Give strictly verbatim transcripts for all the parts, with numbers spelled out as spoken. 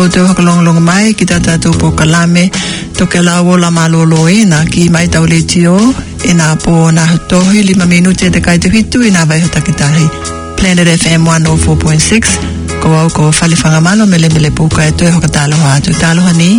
ko te hokalong long mai ki tata tu po kalame to ke lawo la malolo ina ki mai tau le tio ina po na tohi lima minute te kai te hitu ina vai hota kitahi Planet F M one oh four point six ko au ko fali fanga malo mele mele po kai to hokatalo ha tu talo hani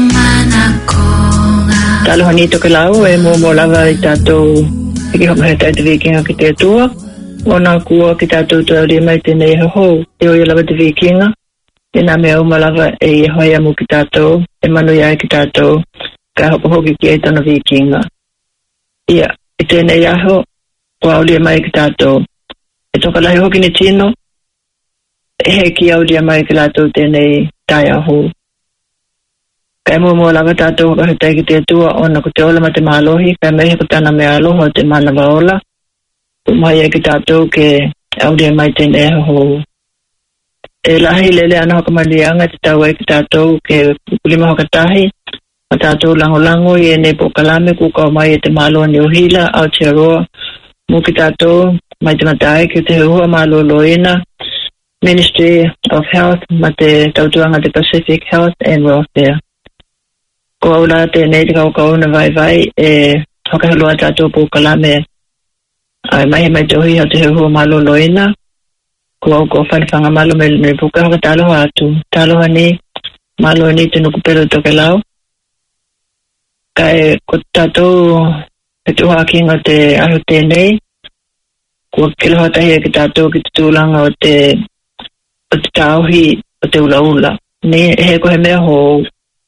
talo hani to ke lawo e mo mo lava i tato ki ho mai tai te vikinga ki te tua ona kua ki tato to le mai te nei ho e o lava te vikinga ina me o malava e hoia mo ki tato e manu ia ki tato ka ho ho ki e tono vikinga ia e te nei aho o le mai ki tato e toka lai hoki ni tino e he ki au lia mai ki lato tēnei tai aho. Kai mo mo lava tato ka hetai ki te tua ona ko te ola ma te mahalohi, kai mehe ko tana me aloha te mana waola. Umai e ki tato ke au lia mai tēnei aho. E lahi lele ana hoka malianga te tau e ki tato ke kulima hoka tahi, ma tato lango lango i e ne po kalame kuka o mai e te mahaloa ni uhila au te aroa. Mo ki tato mai te matai ki te hua mahalolo ina, Ministry of Health ma te tautuanga te Pacific Health and Welfare. Ko aula te nei te kau kau na vai vai e whakahalua tātou po kalame ai mai mai te hui hau te hua malo loina. Ko au ko whanifanga malo me me puka haka taloha atu. Taloha ni malo ni te nukupero toke lau. Kai ko tātou e tuha kinga te aho tēnei. Ko kiloha tahi e ki tātou ki te tūlanga o te o te tauhi o te ula ula. Ni he ko he mea hou.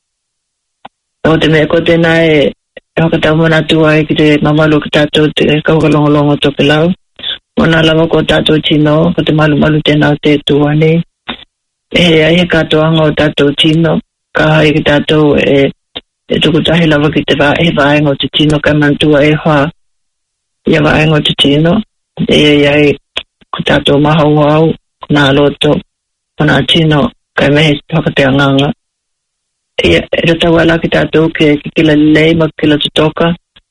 O te mea ko tēnā e haka tau mana tua e ki te mamalu ki tātou te kaukalongolongo toke lau. Mona lava ko tātou tino, ko te malu malu tēnā o te tua ni. E he ai he katoanga o tātou tino, ka hai ki tātou e, e tukutahi lava ki te va, e vaenga o te tino kai mantua e hoa. Ia vaenga o te tino. E e ai ko tātou mahau au, nā loto. Ona tino kai mehe whakate anganga. Ia, e tau ala ki tātou ke kila lei ma kila tutoka.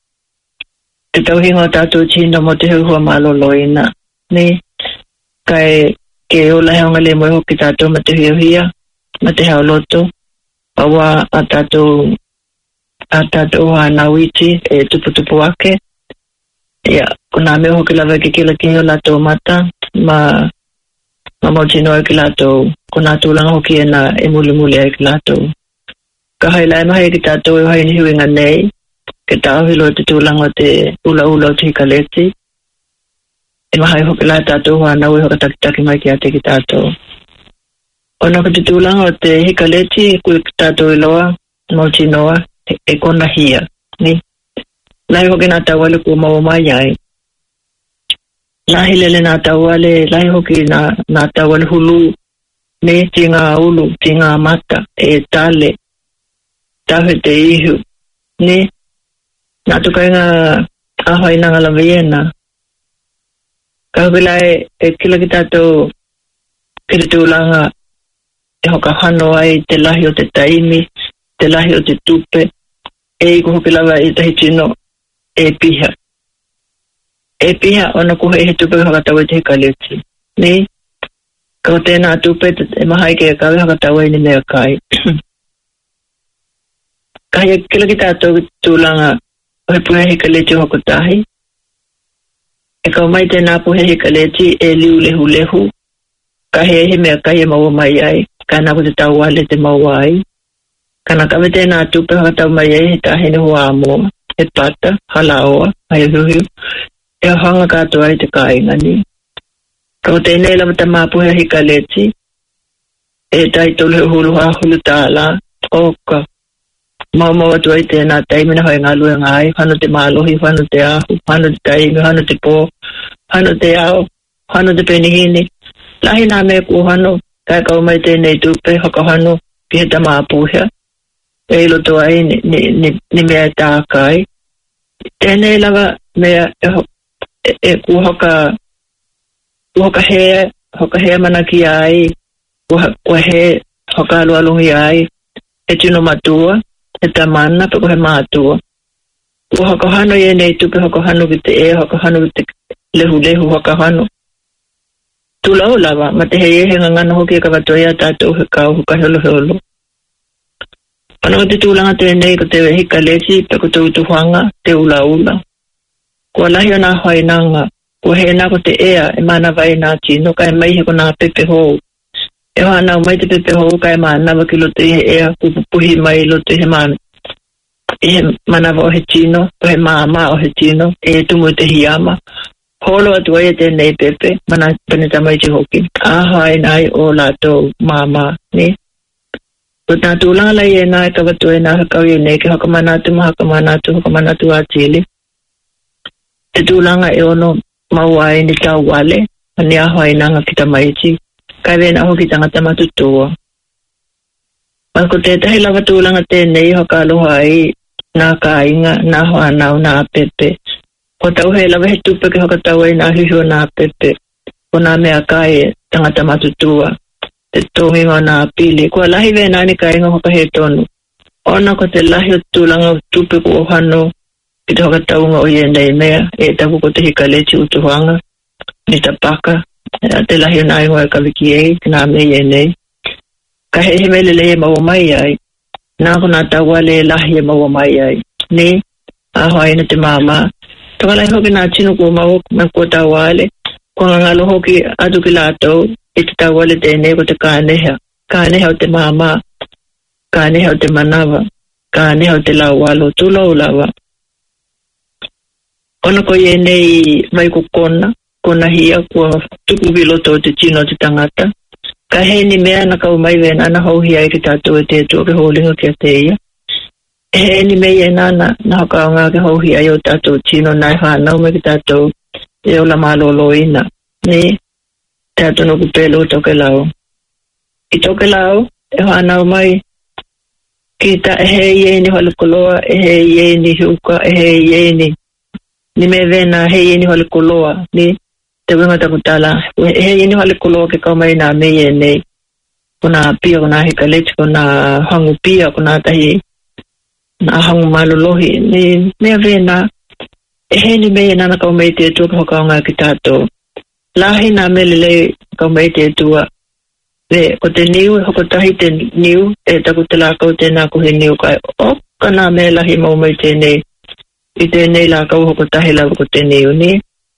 Te tauhinga o tātou tino mo te hua malolo ina. Ni, kai ke ola heonga le moe hoki tātou ma te hia ma te hao loto. Awa a tātou a tātou a nawiti e tupu tupu ake. Ia, kuna me hoki lava ke kila ki o lato mata ma ma mautino e ki lato kuna tūlanga hoki e na e muli muli e ki lato. Ka hailai mahi ki tātou e hai ni huinga nei ke tāwhilo te tūlanga te ula ula o te hikaleti. E mahai hoki lai tātou hoa nau e hoka takitaki mai ki ate ki tātou. Ona ka te tūlanga o te hikaleti kui ki tātou e loa mautinoa e, e kona hia. Ni? Lai hoki nā tau ale kua mau mai ai. Lahi lele nā tau ale, lahi hoki nā, nā tau ale hulu, me tinga ulu, tinga mata, e tale, tahe te ihu. Ne, nā tukai ngā ahai nanga la viena. Ka hoki lai e kila ki tātou kiri tūlanga e hoka hano ai te lahi o te taimi, te lahi o te tupe, e i ko hoki lawa i tahi tino e piha. E piha ona ko he tupe haka tau e te hikaleti. Ni, kau tēnā tupe e mahai ke kawe haka tau e ni mea kai. Kai e kila ki tātou tūlanga o he puhe hikaleti hoko tahi. E kau mai tēnā puhe hikaleti e liu lehu lehu. Ka he he mea kai e maua mai ai. Ka nā ko te tau wale te maua ai. Kana kawe tēnā tupe haka tau mai ai he tahe ni hua amoa. He pata, halaoa, hai huhiu. E hanga kātua ai te kāinga ni. Kau tēnei lava ta māpuhe hikaleti. E tai tolu he hulu hahulu tāla. Oka. Mau mau atu ai tēnā taimina hoi ngā lue ngai. Hano te mālohi, hano te ahu, hano te taimi, hano te pō, hano te ao, hano te penihini. Lahi nā mea ku hano. Kai kau mai tēnei tupe haka hano ki he ta māpuhe. E iloto ai ni, ni, ni, ni mea tākai. Tēnei lava mea e E, e ku hoka ku hoka he hoka he manaki ai ku, ku he hoka alualungi ai e tino matua e tamana pe ku he matua ku hoka hano ye nei tupe hoka hano ki te e hoka hano ki te lehu lehu hoka hano tula o lava ma te he he ngangana hoki e kawatoia tātou he kau hoka holo holo Ano te tūlanga tēnei ko te hika lesi, pe ko te utuhanga, te ula ula. Kua lahi o nā whainanga, kua he nā ko te ea e mana vai nā tino, kai mai he ko nā pepe hou. E hoa nā mai te pepe hou, kai mana wa ki lote he ea, kupupuhi mai lote he mana. E he mana wa o he tino, o he māma o he tino, e tumu te hiama. Holo atu ai e tēnei pepe, mana paneta mai te hoki. Aha e nai o lātou māma, ne? Ko nā tūlanga lai e nā e kawatu e nā hakau i nei, ke hakamanatu ma hakamanatu, hakamanatu a tili. Te tūlanga e ono maua e ni tau wale, ani aho ai nanga ki ta maiti, kai wena ho ki tangata matutua. Ma ko tētahi lava tūlanga tēnei hoka aloha ai nā ka inga, nā hoa nau, nā pepe. Ko tau he lava he tupe ke hoka tau ai nā hiho nā pepe, ko nā mea kai tangata matutua. Te tongi ngā nā pili. Kua lahi wena ni ka inga hoka he tonu. Ona ko te lahi o tūlanga tupe ku o hano, ki te hoka taunga o ie nei mea, e taku ko te hika leti utuhanga, ni ta paka, te lahi o nā ingoa e kawiki e, ki nā mea ie nei. Ka he he mele le e maua mai ai, nā ko nā taua le lahi e maua mai ai. Ni, aho aina te māma. Toka lai hoki nā tino kua mau, me kua taua ale, kua ngangalo hoki atu ki lātou, e te tawale tēnei ko te kāneha. Kāneha o te māma, kāneha o te manawa, kāneha o te laualo, tūlau lawa. Ona ko ie nei mai ko kona, kona hia kua tuku viloto o te tino o te tangata. Ka he ni mea na kau mai wena na hau hia i ki tātou e tētua ke hōlinga kia te ia. He ni mea e nana na hau ngā ke hau hia i o tātou tino nai whanau me ki tātou e o la malolo ina. Ne? Te atono ku pelo o toke lau. I toke lau, e whanau mai, ki ta e he ie ni hale koloa, e he ie ni hiuka, e he ie ni, ni me vena he ie ni hale koloa, ni te winga taku tala, e he ie ni hale koloa ke kau mai nā me ie nei, ko nā pia, ko nā hika leti, ko nā hangu pia, ko nā tahi, nā hangu malolohi, ni mea vena, e he ni me ie nana kau mai te tua ke hokau ngā ki tātou. Lahi nā melele kau mai te tua. Le, ko te niu, hoko tahi te niu, e taku te lākau tēnā ko he niu kai. O, ka nā me lahi mau mai tēnei. I tēnei lākau hoko tahi lau ko te niu, ni.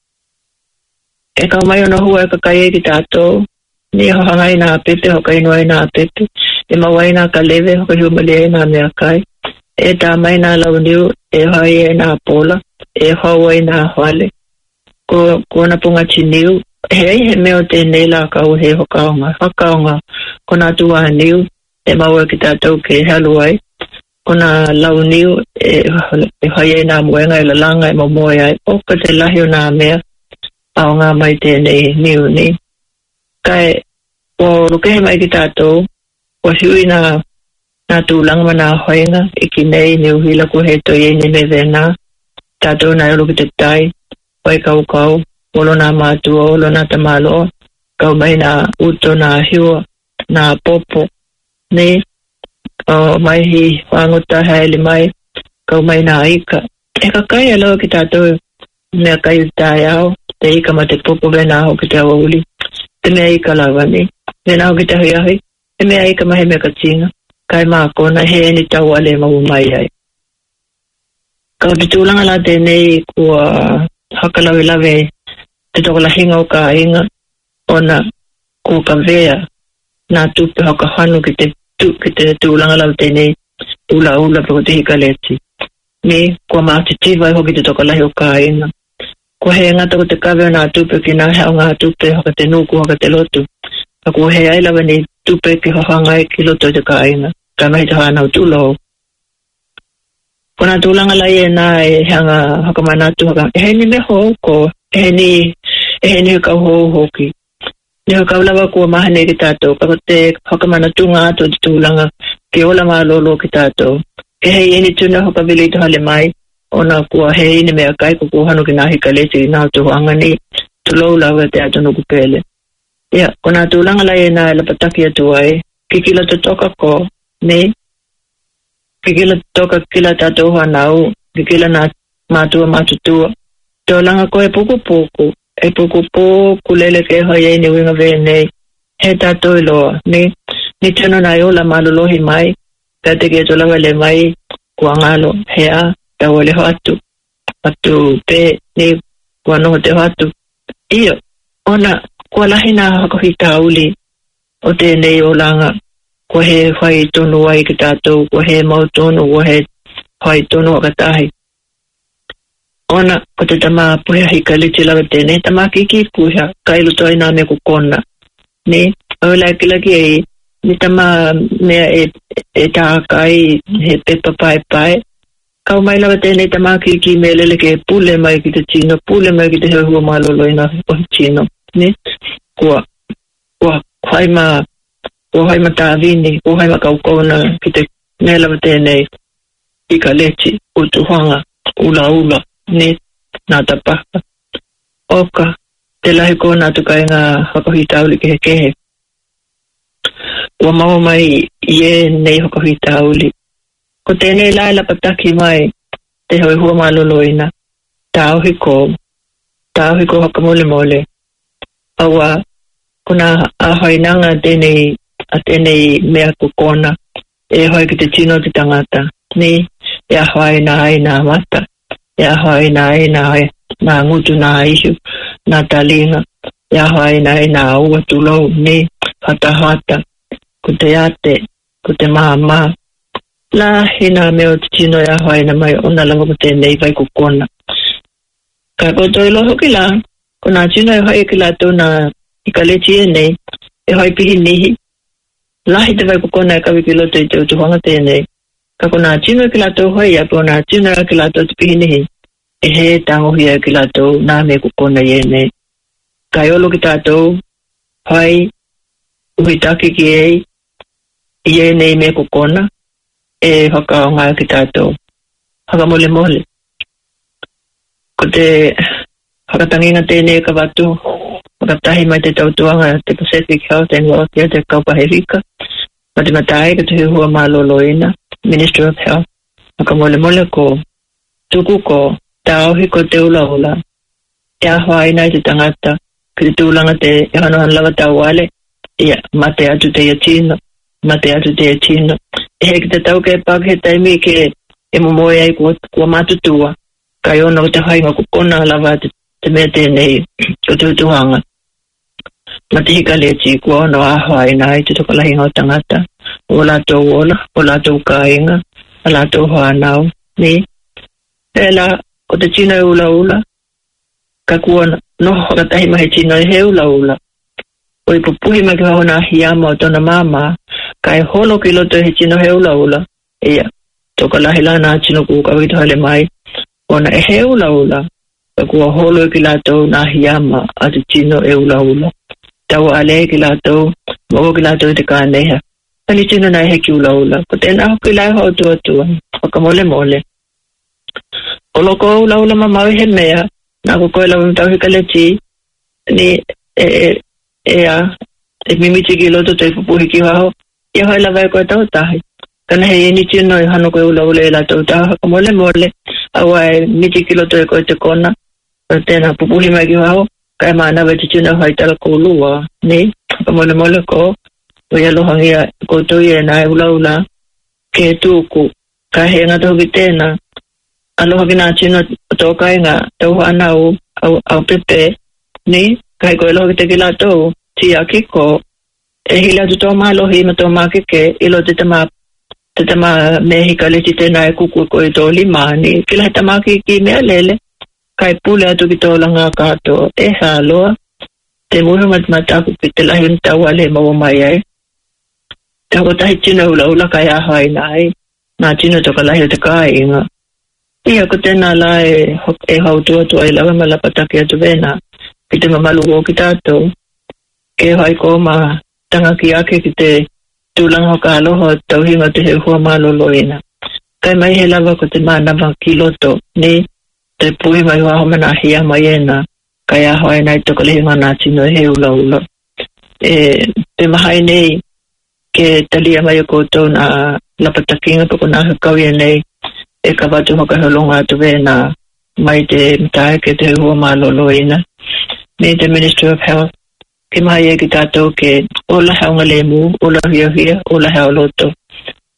E kau mai ona hua e ka kai e ki tātou. Ni ho hangai nā pepe, hoka inu ai nā pepe. E mawai nā ka lewe, hoka hiumali ai nā mea kai. E tā mai nā lau niu, e hai e nā pola, e hau ai nā hwale. Ko ko na punga chiniu he he meo te nela ka o he hokaonga hokaonga ko na tua niu e maua ki tātou ke haluai ko na lau niu e e haie na muenga e lalanga e mamoe ai o ka te lahi o nā mea ao ngā mai te nei niu ni kai o ruke he mai ki tātou o hiui na na tūlanga na hoinga i ki nei niu hila ko he toi e ni me vena tātou na elu ki te tai Pai kau kau, olo nā mātua, olo nā tamalo, kau mai nā uto, nā hiua, nā popo, ne, o mai hi whanguta haele mai, kau mai nā ika. E ka kai aloa ki tātou mea kai utai au, te ika ma te popo vena au ki te awa uli, te mea ika lawa ni, vena au ki te hui ahi, te mea ika mahe mea katinga, kai mā kona he ni tau ale mau mai ai. Kau te tūlanga la tēnei kua hakalawe lawe te toko la hinga o ka inga ona ko ka vea nā tupe haka hanu ki te, tu, ki te tūlanga lawe tēnei ula ula pe ko te hika leti. Me, kua māti tiva i hoki te toko lahi o ka inga. Kua he ngata ko te kawe o nā tupe ki nā hea o ngā tupe haka te nuku haka te lotu. A kua he ai lawe ni tupe ki hahanga e ki loto te ka inga. Ka mahi te hana o tūlo. Ko nā tūlanga lai e nā e hanga haka manatu haka, e he ni me hoko, e he ni, e he ni hukau hou hoki. Ni hukau lawa kua mahane ki tātou, kako te haka manatu ngā ato te tūlanga, ki ola mā lolo ki tātou. E he e ni tuna haka vili to hale mai, ona kua he ni mea kai ko kua hanu ki nā hika leti nā tu hanga ni, tu lou lawa te ato nuku pele. Ia, ko nā tūlanga lai e nā e lapataki atu ai, ki kila te toka ko, ne, Kikila toka kila tātou hanau, kikila nā mātua mātutua. Tō langa ko e puku puku, e puku puku lele ke hoi e ni winga vei nei, he tātou iloa, ni, ni tino nai ola malolohi mai, Kate ke tola le mai kuangalo hea tawale hatu atu pe ni kuano te hatu iyo ona kuala hina ko hitauli o te nei o langa ko he whai tonu wai ki tātou ko he mau tonu ko he whai tonu o katahi ona ko te tama puhea hika liti lawa tēnei tama kiki puhea kailu toi nā me kukona ni au laki laki ei ni tama mea e, e tā kai he pepa pai pai kau mai lawa tēnei tama kiki me lele ke pule mai ki te tino pule mai ki te hea hua malolo ina o tino ni kua kua kwai ma o hai ma tāwini o hai ma kaukona ki te me lawa tēnei ika leti o tuhanga ula ula ni nā tapaka oka te lahi kona tu kai ngā whakahitauli ke he kehe ua mau mai ie nei whakahitauli ko tēnei lai lapataki mai te hoi hua maloloina tāo hiko tāo hiko hakamole mole aua kuna ahoinanga tēnei a tēnei mea kukona e hoi ki te tino te tangata ni e ahoi nā ai nā mata e ahoi nā ai nā ai nā ngutu nā ihu nā talinga e ahoi nā ai nā ua tulou ni hata hata ko te ate ko te mama la hina meo te tino e ahoi nā mai ona langa mo tēnei vai kukona ka koto ilo hoki la ko nā tino e hoi ki la tō nā ikaleti e nei e hoi pihi nihi lahi te vai kukona e kawi ki loto i te utuhanga tēnei ka ko nā tino ki la tō hoi a po nā tino e ki la tō te pihi nihi e he tangohi e ki la tō nā me kukona i e nei ka iolo ki tātou hoi uhitaki ki ei i e nei me kukona e haka o ngā ki tātou haka mole mole ko te hakatanginga tēnei ka watu Makatahi mai te tautuanga te Pacific Health and Welfare te Kaupahirika. Ma te matai ka te hua maloloina, Ministry of Health. Maka mole mole ko, tuku ko, tāohi ko te ula ula. E ahua ina i te tangata, ki te tūlanga te e hanohan lawa tauale, ia mate atu te iatino, mate atu te iatino. E he ki te tau ke pāk he taimi ke e momoe ai kua, kua matutua. Kai ona o te hainga kukona lawa te, te mea tēnei, ko te utuhanga. Ma te hika leti kua ono ahua ina i te tokalahinga o tangata. O lātou ola, o lātou kāinga, a lātou hoanau, ni. E la, o te tino e ula ula, ka kua noho katahi mahi tino e he ula ula. O i pupuhi mai ki hahona hiyama o tona mama, ka e holo ki loto he tino he ula ula. Ia, tokalahi lana tino ku kawito hale mai, ona e he ula ula, ka kua holo ki lātou na hiyama a te tino e ula ula. Tau ale ki lātou, mogo ki lātou te kāneha. Ani tino nai he ki ula ula. Ko tēnā hoki lai ho tua tua. Waka mole mole. O loko ula ula mamau he mea. Nā ko koe lau mtau hika leti. Ni e e e a. E mimiti ki loto te pupuhi ki waho. Ia hoi lawai koe tau tahi. Kana he ini tino i hano koe ula ula e la tau tahi. Waka mole mole. Awa e miti ki loto e koe te kona. Tēnā pupuhi mai ki waho. Kai mana wa te tino hai tala ko lua. Ni. Waka mole mole ko. O ia lohangia koutou ia nai ula ula ke tūku ka he ngā toki tēnā aloha ki nā tino tōkai ngā tau anau au, au pepe ni kai koe loha ki te ki lātou ti a kiko e hila tu tō mālohi ma tō mākeke ilo te tama te tama me hika leti tēnā e kuku koe tō lima ni kila he tama ki ki mea lele kai pule atu ki tō langa kāto e hāloa te muhi matmataku ki te lahi un tau ale mawa mai ai Tako tahi tino ula ula kai ahai nai. Nā tino toka lahi o te kai inga. Ia ko tēnā la e, e hautua tua e lawa malapataki atu vena. Ki te mamalu o ki tātou. Ke hai ko ma tanga ki ake ki te tūlanga hoka aloha tauhinga te he hua maloloina. Kai mai he lawa ko te mānawa ki loto. Ni te pui mai hoa homa nā hia mai ena. Kai ahai nai toka lahi ngā nā tino he ula ula. E te mahai nei. Ke talia mai o koutou na lapatakinga pako nā hukawia nei e ka watu hoka holonga atu vena mai te mtae ke te hua maloloina. Me te Ministry of Health ke mai e ki tātou ke ola haunga lemu, ola hia hia, ola hea loto.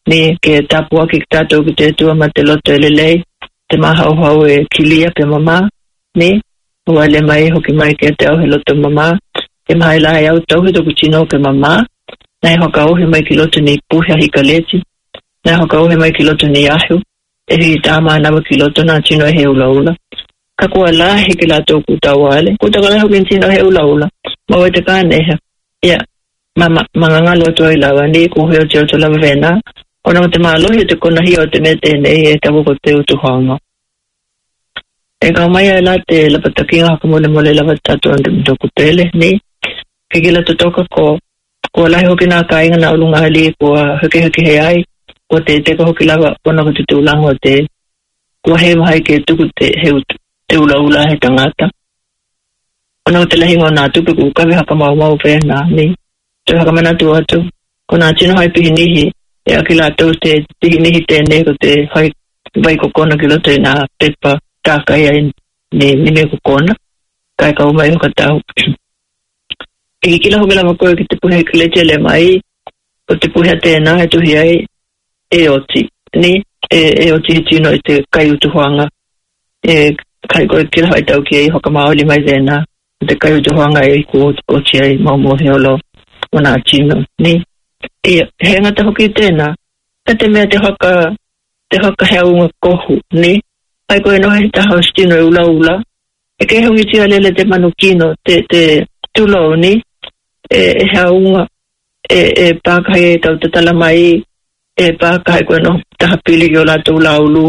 ni ke tapua ki tato ki te tua ma te loto e lelei te maha o hau e kilia pe mama ni ua le mai hoki mai ke te au he loto mama te maha ila e au tau he toku tino ke mama nai hoka au he mai ki loto ni puhia hika leti nai hoka au he mai ki loto ni ahu e hi tama nawa ki loto na tino he ula ula ka kua la he ki la toku tawale kuta kala hoki tino he ula ula mawa te ka neha ia mama mangangalo to ilawa ni ku he o te o la vena ona te malo he te kona hi o te mete nei e tabu ko te utu hongo e ka mai la te la patakinga ha mole mole la tato ande mtoko tele ni ke kila to toka ko ko la ho kina ka inga na ulunga hali ko heke heke he ai ko te te ko kila ona ko te ulango te ko he mai ke tu te he te ula ula he tangata ona te la hingo na tu ku ka ha ka mau mau pe na ni te ha ka mana tu atu ko na chino hai pi ni e akila to te tihini hite ne ko te hai vai ko kona kilo te na pepa ta kai ai ne ne ko kona kai ka mai ko ta e kila ho mela ko ki te puhe kile tele mai ko te puhe te na e tu hi e oti ni e e oti tino te kai utu hanga e kai ko kila hai tau ki ho ka maoli mai zena te kai utu hanga e ko o chi ai mo mo heolo ona chino ni e he ngata hoki tēnā, ka te mea te haka, te haka heunga kohu, ni? Ai koe no he taha o stino e ula ula, e ke heungi tia lele te manu kino, te, te tulo, ni? E, e heunga, e, e pākai e tau te tala mai, e pākai koe no, taha pili ki o la tu ula ulu,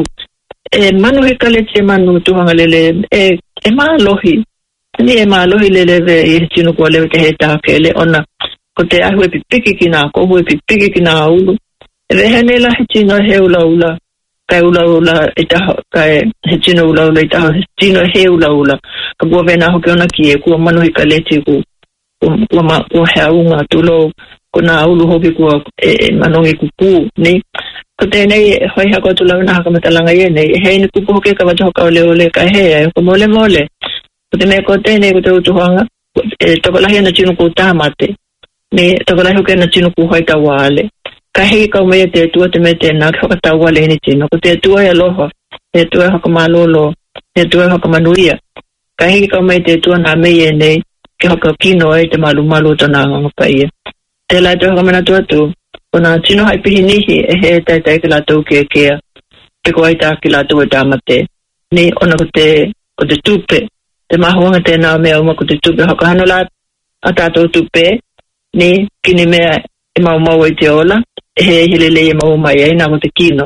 e manu he kale te manu tuhanga lele, e, e maa lohi, ni e maa lohi lele ve i he tino kua lewe te he taha kele, ona, ko te ahu e pipiki ki nā kohu e pipiki ki nā ulu. E rehe ne la he tino he ula ula, kai ula ula e taha, kai he tino ula ula e taha, he tino he ula ula. Ka bua vena hoki ona ki e kua manu hika leti ku, kua, ma, kua hea unga tulo, ko nā ulu hoki kua e, e manongi kuku, ni. Ko tēnei hoi hako tula una haka matalanga ie nei, e hei ni kuku hoki ka watu hoka ole ole ka hea, e ko mole mole. Ko te mea ko tēnei ko te utuhanga, e toko lahi ana tino ku tāmate. Me tokola hoke na tino ku hoi tawale ka hei ka me te tua te me te na ka tawale ni tino ko te tua ya loha te tua ha ka malolo te tua ha ka manuia ka hei ka me te tua na me ye nei ke ha ka kino e te malu malu to na nga pa ia te la to ha mana tua tu ona tino hai pi ni e he tai tai ka la to ke ke te ko ai ta ki la to ta mate ni ona ko te ko te tupe te mahonga te na me o ma ko te tupe ha ka hanola ata to tupe ni kini mea e mau mau e te ola, e he hilele e mau mai ai nā mo te kino.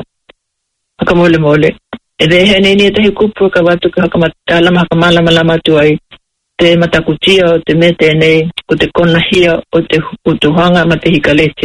Haka mole mole. E rehe nei ni e tahi kupu ka watu ka haka matalama haka malama lama tu ai te matakutia o te mete nei ko te konahia o te utuhanga ma te hikaleti.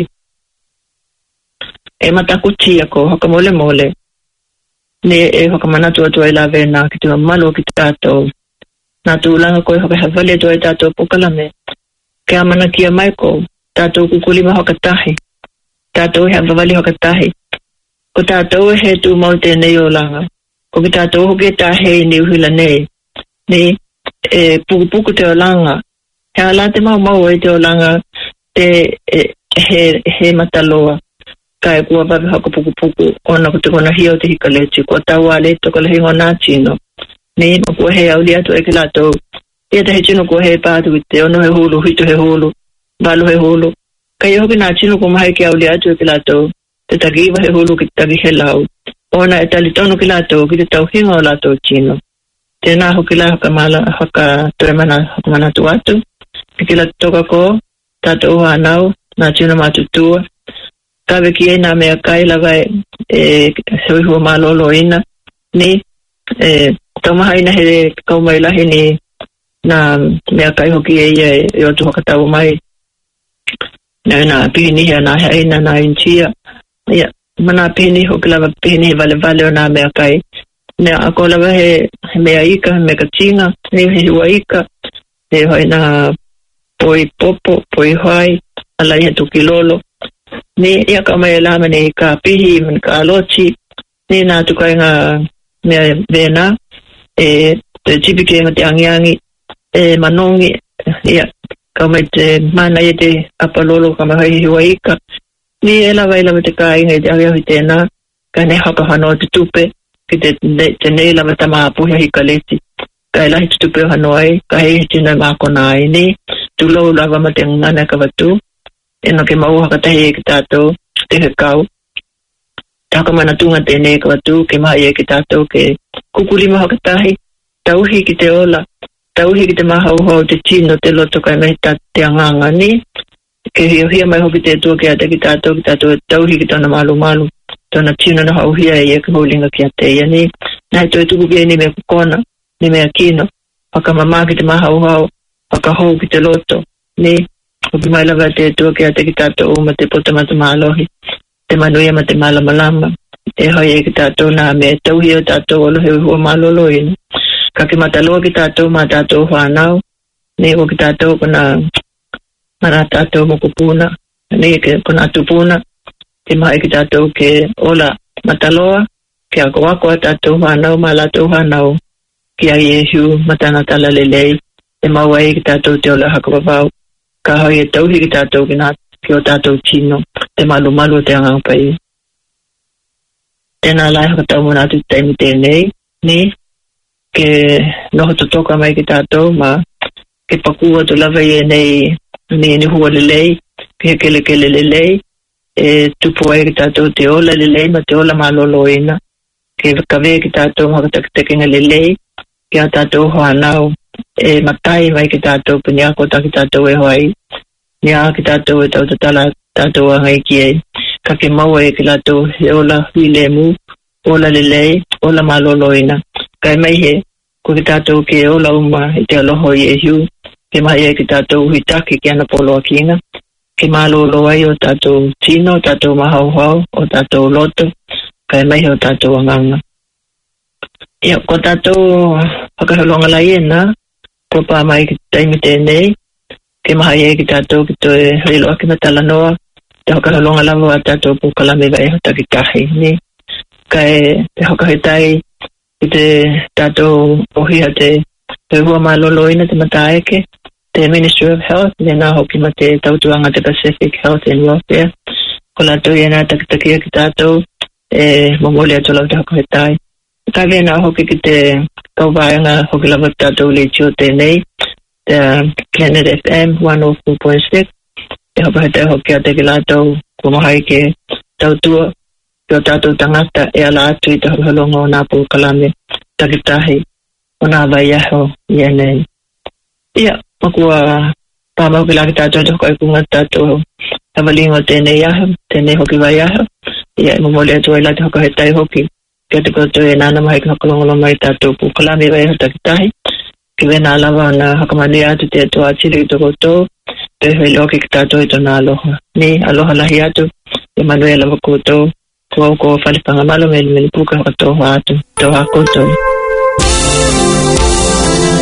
E matakutia ko haka mole mole. Ni e haka manatu atu ai la vena ki te malu ki te tato. Nā tu ulanga koe haka hawali atu ai tato pukalame. Ke amana kia mai ko, tātou kukulima hoka tahi. Tātou he awawali hoka tahi. Ko tātou he tū mau tēnei o langa. Ko ki tātou hoki e tāhei ni uhila nei. Ni, e puku puku te o langa. He ala te mau mau e te o langa te e, he, he mataloa. Ka e kua wawe haka puku puku. Ona ko te kona hio te hikaleti. Ko taua le toko le hingo nā tino. Ni, ma kua he auli atu e ki lātou. Ia te he tino ko he pātu i te ono he hulu, hito he hulu, balu he hulu. Ka i hoki nā tino ko mahi ki auli atu e ki lātou, te takiwa he hulu ki te taki he lau. Ona e tali tono ki lātou, ki te tau hinga o lātou tino. Tēnā hoki la haka mala, haka tuemana, haka mana tu atu. Ki la toka ko, tātou uha anau, nā tino mātutua. Kawe ki e nā mea kai lawa e hui hua malolo ina. Ni, e, taumaha ina he kaumailahi ni na mea kai hoki e ia e o tuha katau mai na na pihini hea na hea ina na intia ia mana pihini hoki lava pihini vale vale o na mea kai na ako lava he, he mea ika me katinga he he hua ika he hoi na poi popo poi hoi alai he tuki lolo ni ia ka mai lama ni ka pihi man ka alochi ni na tukai nga mea vena e te chipike ma te angiangi e manongi ia ka mai te mana i te apalolo ka mai hua ika Ni ela vai la te kai ngai te awi tena ka ne haka hano te tupe ki te te nei la ta ma pu hi kaleti ka la te tupe hano ai ka he tina ma kona ai ni tu lo la va mate ngana ka watu e no ke mau haka te he ki tato te he kau taka mana tunga te nei ka watu ke mai e ki tato ke kukuli ma haka tahi tauhi ki te ola tauhi ki te maha uho te tino te loto kai mai ta te anganga ni ke hia hia mai hoki te tua ke ate ki tātou ki tātou tauhi ki tōna malu malu tōna tino na hau hia e e ka haulinga ki ate ia ni nai toi tuku kia ni mea kukona ni mea kino haka mama ki te maha uhau haka hou ki te loto ni hoki mai lawa te tua ke ate ki tātou uma te pota mata maalohi te manuia ma te mala malama e hoi e ki tātou na mea tauhi o tātou olo he hua malolo ina ka ki mataloa ki tātou ma tātou whanau ni o ki tātou kona mana tātou mokupuna, ni ke kona tupuna, te mahi ki tātou ke ola mataloa, ke ako wako a tātou whanau, ma la tātou whanau, ki a Yehu, matana tala lelei, te mawai ki tātou te ola hakawawau, ka hoi e tauhi ki tātou ki nā, ki o tātou tino, te malu malu te angang pai. Tēnā lai hakatau mona atu taimi tēnei, ni, ke noho totoka mai ki tātou, ma ke pakua tu lava i e nei, ni ni hua lelei, ke kele kele lelei, e tupu ai ki tātou te ola lelei, ma te ola malolo ina, ke kawe ki tātou makatakitekenga lelei, ki a tātou hoanau, e matai mai ki tātou, pa ni a kota ki tātou e hoai, ni a ki tātou e tau tatala tātou a ngai ki ei, ka ke maua e ki tātou he ola huile mu, ola lelei, ola malolo ina, kai mai he, ko ki tātou ke ola uma, e te aloho i e hiu, ke mai e ki tātou hitaki ki ana polo a kinga, ke malolo ai o tātou tino, tātou mahauhau, o tātou loto, kai mai o tātou anganga. Ia, ko tātou whakahalonga lai ena, ko pā mai ki taimi tēnei, ke mai e ki tātou ki toi hailoa ki matala noa, te whakahalonga lawa a tātou pukalame vai hota ki tahi, ni. Kai te whakahitai ki te tātou ohia te te hua malolo ina te mataeke, te Ministry of Health, le nā hoki ma te tautuanga te Pacific Health and Welfare, ko lātou i nā takitakia ki tātou, e mongoli atu lau te hakahetai. Kai vena hoki ki te kauwaenga hoki lawa tātou le tio tēnei, te Planet F M one oh four point six, te hakahetai hoki ate ki lātou kumahai ke tautua, ki o tātou tangata e ala atu i te halongo o nā pukalame takitahi. O nā vai aho i enei. Ia, makua pāmau ki laki tātou te hokai kunga tātou hawalingo tēnei aho, tēnei hoki vai aho. Ia, mamoli atu ai lati hoka he tai hoki. Kia te koutou e nāna mahi ki hakalongolo mai tātou pukalami vai aho takitahi. Ki wena alawa na hakamani atu te atu atiri i to koutou. Te hoi loki ki tātou i tona aloha. Ni, aloha lahi atu. E manuela wa koutou. Kua uko whalipanga malo me mele puka hakatou atu. Tau ha koutou. Thank you.